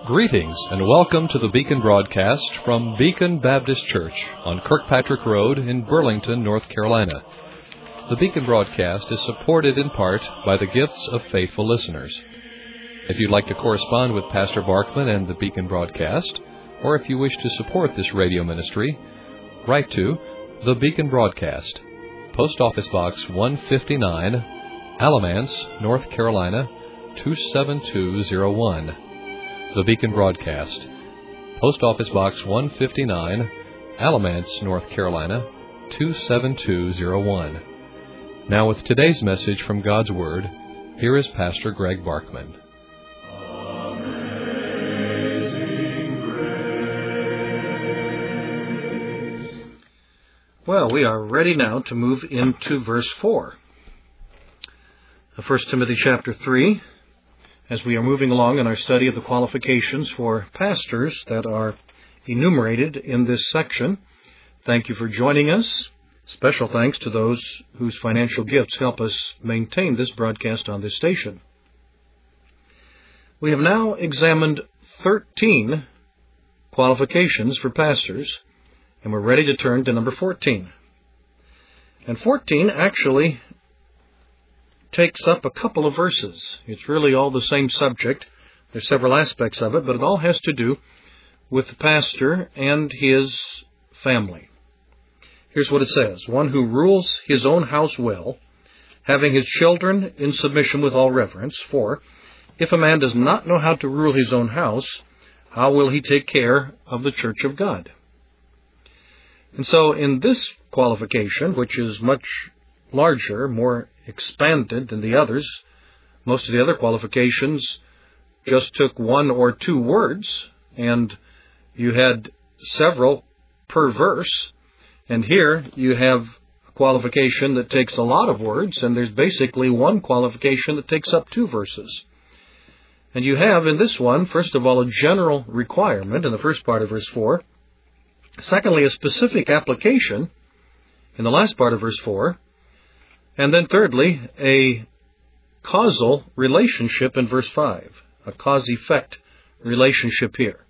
Greetings and welcome to the Beacon broadcast from Beacon Baptist Church on Kirkpatrick Road in Burlington, North Carolina. The Beacon broadcast is supported in part by the gifts of faithful listeners. If you'd like to correspond with Pastor Barkman and the Beacon broadcast, or if you wish to support this radio ministry, write to the Beacon Broadcast, Post Office Box 159, Alamance, North Carolina 27201. The Beacon Broadcast, Post Office Box 159, Alamance, North Carolina 27201. Now with today's message from God's Word, here is Pastor Greg Barkman. Well, we are ready now to move into verse 4. 1 Timothy chapter 3, as we are moving along in our study of the qualifications for pastors that are enumerated in this section. Thank you for joining us. Special thanks to those whose financial gifts help us maintain this broadcast on this station. We have now examined 13 qualifications for pastors, and we're ready to turn to number 14. And 14 actually takes up a couple of verses. It's really all the same subject. There's several aspects of it, but it all has to do with the pastor and his family. Here's what it says. One who rules his own house well, having his children in submission with all reverence. For if a man does not know how to rule his own house, how will he take care of the church of God? And so in this qualification, which is much larger, more expanded than the others, most of the other qualifications just took one or two words, and you had several per verse. And here you have a qualification that takes a lot of words, and there's basically one qualification that takes up two verses. And you have in this one, first of all, a general requirement in the first part of verse 4. Secondly, a specific application in the last part of verse 4. And then thirdly, a causal relationship in verse 5. A cause-effect relationship here.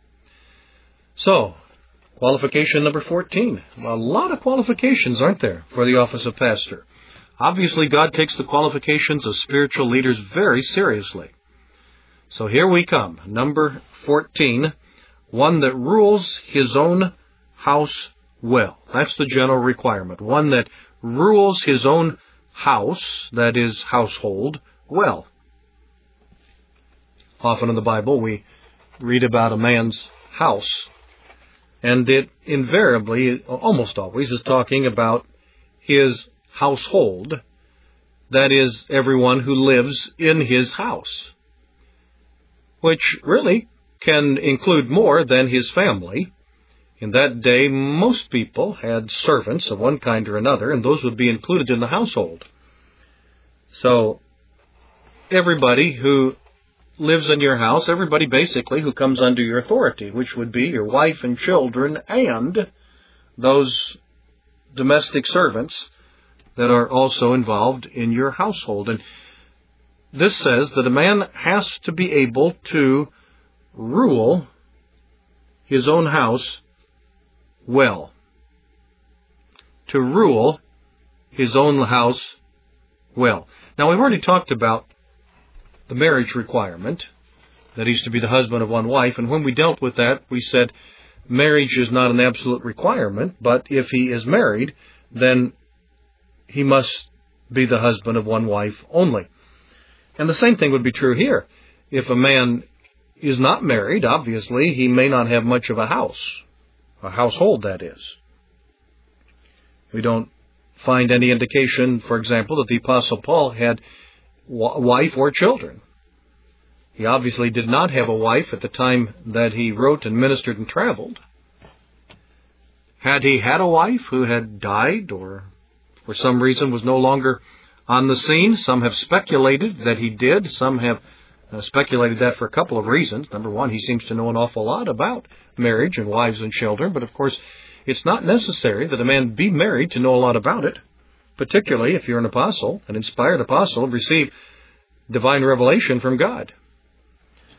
So, qualification number 14. A lot of qualifications, aren't there, for the office of pastor? Obviously, God takes the qualifications of spiritual leaders very seriously. So here we come. Number 14. One that rules his own house well. That's the general requirement. One that rules his own house, that is, household, well. Often in the Bible we read about a man's house, and it invariably, almost always, is talking about his household, that is, everyone who lives in his house, which really can include more than his family. In that day, most people had servants of one kind or another, and those would be included in the household. So, everybody who lives in your house, everybody basically who comes under your authority, which would be your wife and children and those domestic servants that are also involved in your household. And this says that a man has to be able to rule his own house well. To rule his own house well. Now, we've already talked about the marriage requirement, that he's to be the husband of one wife, and when we dealt with that, we said marriage is not an absolute requirement, but if he is married, then he must be the husband of one wife only. And the same thing would be true here. If a man is not married, obviously, he may not have much of a house. A household, that is. We don't find any indication, for example, that the Apostle Paul had a wife or children. He obviously did not have a wife at the time that he wrote and ministered and traveled. Had he had a wife who had died or for some reason was no longer on the scene? Some have speculated that he did. Some have speculated that for a couple of reasons. Number one, he seems to know an awful lot about marriage and wives and children, but of course, it's not necessary that a man be married to know a lot about it, particularly if you're an apostle, an inspired apostle, receive divine revelation from God.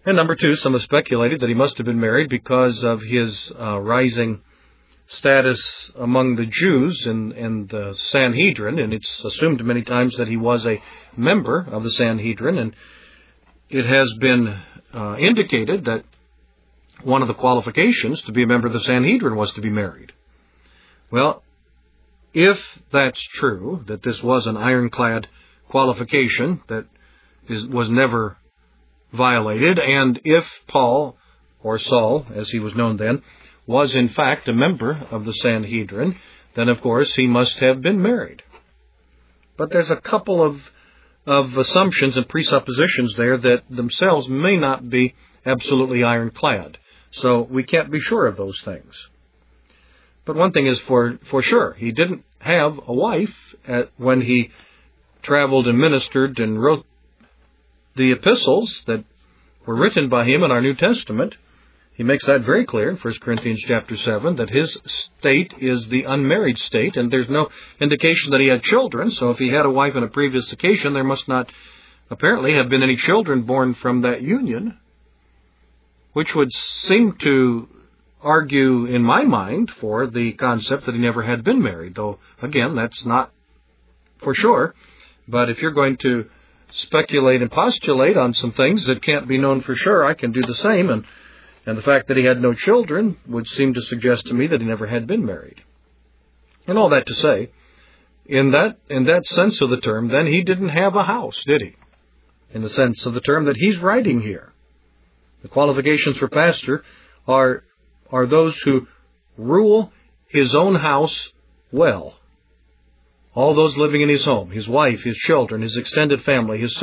And number two, some have speculated that he must have been married because of his rising status among the Jews in the Sanhedrin, and it's assumed many times that he was a member of the Sanhedrin, and it has been indicated that one of the qualifications to be a member of the Sanhedrin was to be married. Well, if that's true, that this was an ironclad qualification that was never violated, and if Paul, or Saul, as he was known then, was in fact a member of the Sanhedrin, then of course he must have been married. But there's a couple of assumptions and presuppositions there that themselves may not be absolutely ironclad. So we can't be sure of those things. But one thing is for sure, he didn't have a wife when he traveled and ministered and wrote the epistles that were written by him in our New Testament. He makes that very clear in 1 Corinthians chapter 7, that his state is the unmarried state, and there's no indication that he had children. So if he had a wife on a previous occasion, there must not apparently have been any children born from that union, which would seem to argue, in my mind, for the concept that he never had been married, though, again, that's not for sure. But if you're going to speculate and postulate on some things that can't be known for sure, I can do the same, and the fact that he had no children would seem to suggest to me that he never had been married. And all that to say, in that sense of the term, then he didn't have a house, did he? In the sense of the term that he's writing here. The qualifications for pastor are those who rule his own house well. All those living in his home, his wife, his children, his extended family, his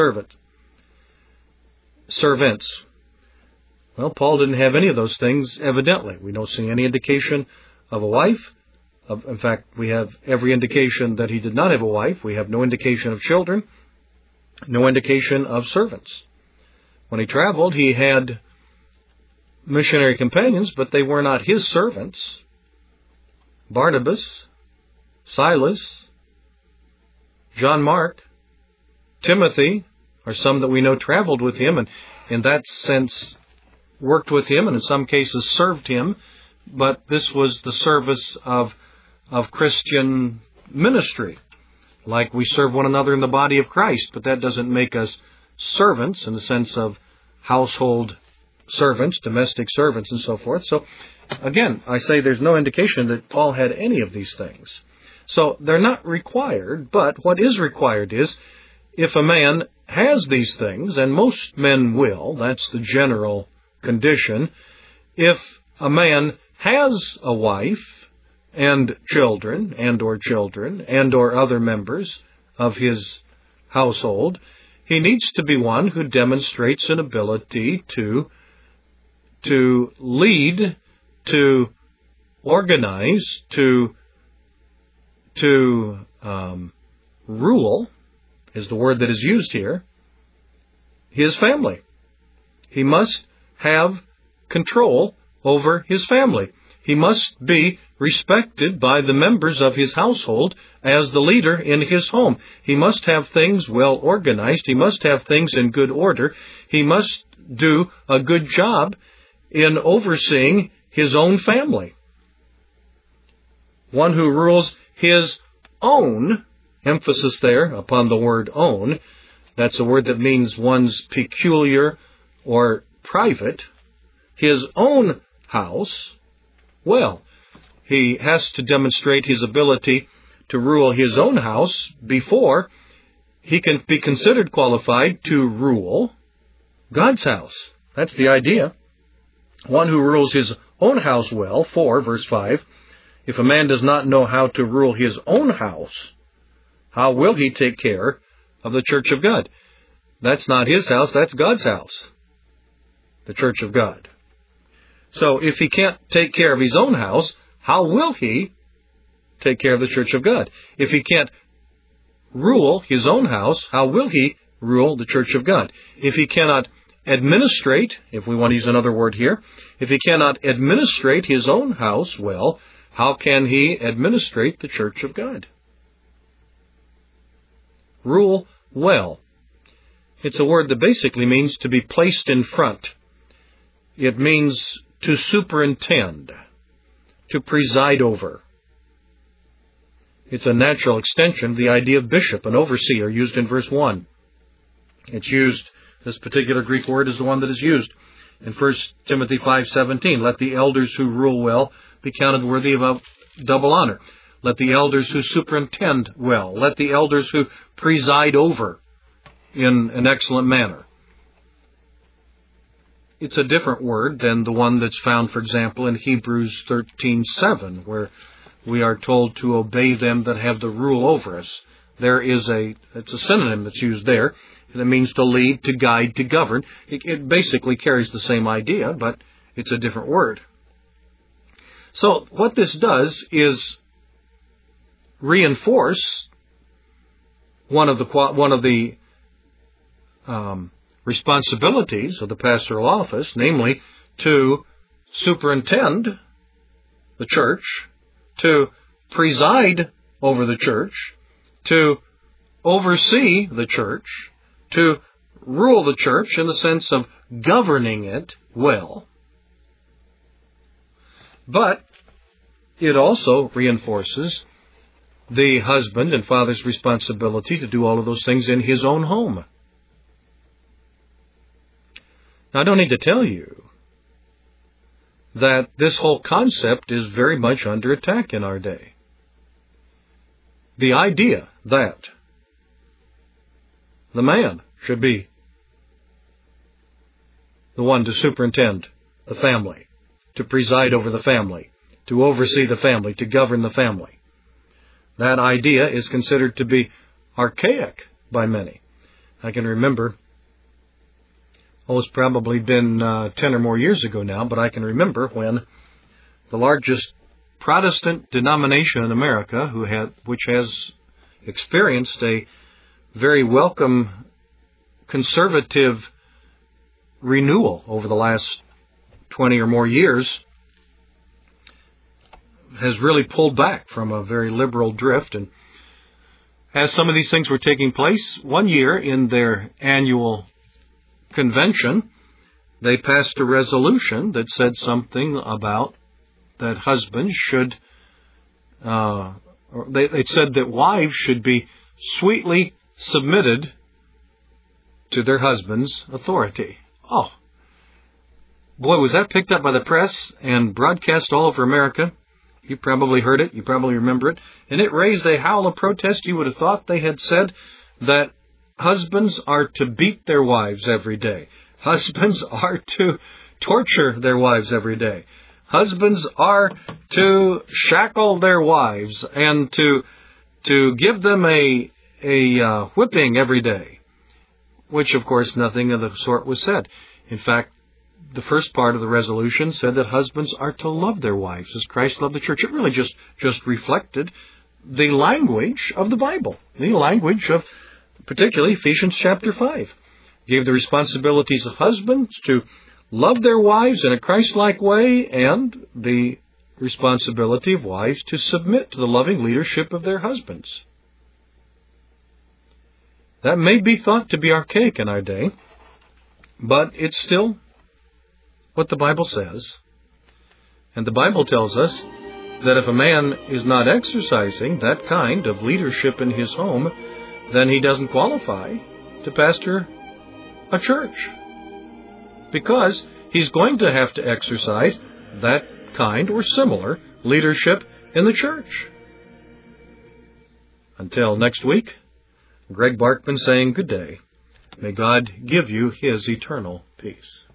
servants. Well, Paul didn't have any of those things, evidently. We don't see any indication of a wife. In fact, we have every indication that he did not have a wife. We have no indication of children, no indication of servants. When he traveled, he had missionary companions, but they were not his servants. Barnabas, Silas, John Mark, Timothy are some that we know traveled with him, and in that sense worked with him, and in some cases served him. But this was the service of Christian ministry, like we serve one another in the body of Christ. But that doesn't make us servants in the sense of household servants, domestic servants, and so forth. So again, I say there's no indication that Paul had any of these things. So they're not required, but what is required is if a man has these things, and most men will, that's the general condition. If a man has a wife and children and or other members of his household, he needs to be one who demonstrates an ability to lead, to organize, to rule, is the word that is used here, his family. He must have control over his family. He must be respected by the members of his household as the leader in his home. He must have things well organized. He must have things in good order. He must do a good job in overseeing his own family. One who rules his own, emphasis there upon the word own, that's a word that means one's peculiar or private, his own house, well, he has to demonstrate his ability to rule his own house before he can be considered qualified to rule God's house. That's the idea. One who rules his own house well, for, verse 5, if a man does not know how to rule his own house, how will he take care of the church of God? That's not his house, that's God's house, the church of God. So if he can't take care of his own house, how will he take care of the church of God? If he can't rule his own house, how will he rule the church of God? If he cannot administrate, if we want to use another word here, if he cannot administrate his own house well, how can he administrate the church of God? Rule well. It's a word that basically means to be placed in front. It means to superintend, to preside over. It's a natural extension of the idea of bishop and overseer used in verse 1. It's used, this particular Greek word is the one that is used in 1 Timothy 5:17. Let the elders who rule well be counted worthy of a double honor. Let the elders who superintend well. Let the elders who preside over in an excellent manner. It's a different word than the one that's found, for example, in Hebrews 13:7, where we are told to obey them that have the rule over us. It's a synonym that's used there. It means to lead, to guide, to govern. It basically carries the same idea, but it's a different word. So what this does is reinforce one of the responsibilities of the pastoral office, namely to superintend the church, to preside over the church, to oversee the church, to rule the church in the sense of governing it well. But it also reinforces the husband and father's responsibility to do all of those things in his own home. Now, I don't need to tell you that this whole concept is very much under attack in our day. The idea that the man should be the one to superintend the family, to preside over the family, to oversee the family, to govern the family. That idea is considered to be archaic by many. I can remember, it's probably been 10 or more years ago now, but I can remember when the largest Protestant denomination in America, which has experienced a very welcome conservative renewal over the last 20 or more years, has really pulled back from a very liberal drift. And as some of these things were taking place, one year in their annual convention, they passed a resolution that said something about that husbands should, they said that wives should be sweetly submitted to their husband's authority. Oh, boy, was that picked up by the press and broadcast all over America. You probably heard it. You probably remember it. And it raised a howl of protest. You would have thought they had said that husbands are to beat their wives every day. Husbands are to torture their wives every day. Husbands are to shackle their wives and to give them a whipping every day. Which, of course, nothing of the sort was said. In fact, the first part of the resolution said that husbands are to love their wives as Christ loved the church. It really just reflected the language of the Bible, the language of particularly Ephesians chapter 5. Gave the responsibilities of husbands to love their wives in a Christ-like way, and the responsibility of wives to submit to the loving leadership of their husbands. That may be thought to be archaic in our day, but it's still what the Bible says. And the Bible tells us that if a man is not exercising that kind of leadership in his home, then he doesn't qualify to pastor a church, because he's going to have to exercise that kind or similar leadership in the church. Until next week, Greg Barkman saying good day. May God give you His eternal peace.